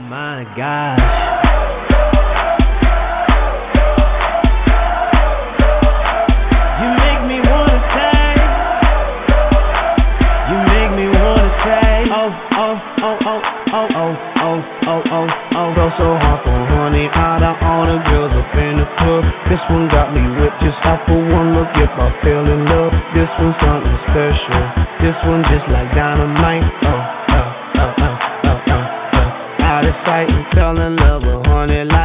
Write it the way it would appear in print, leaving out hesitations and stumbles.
My God. You make me wanna say. You make me wanna say. Oh, oh, oh, oh, oh, oh, oh, oh, oh, oh. Go so hard for honey. Out of all the girls up in the club, this one got me whipped just off for one look. If I fell in love, this one's something special. This one just like dynamite. Oh, oh, oh, oh, oh, oh, oh. Out of sight and fell in love with honey.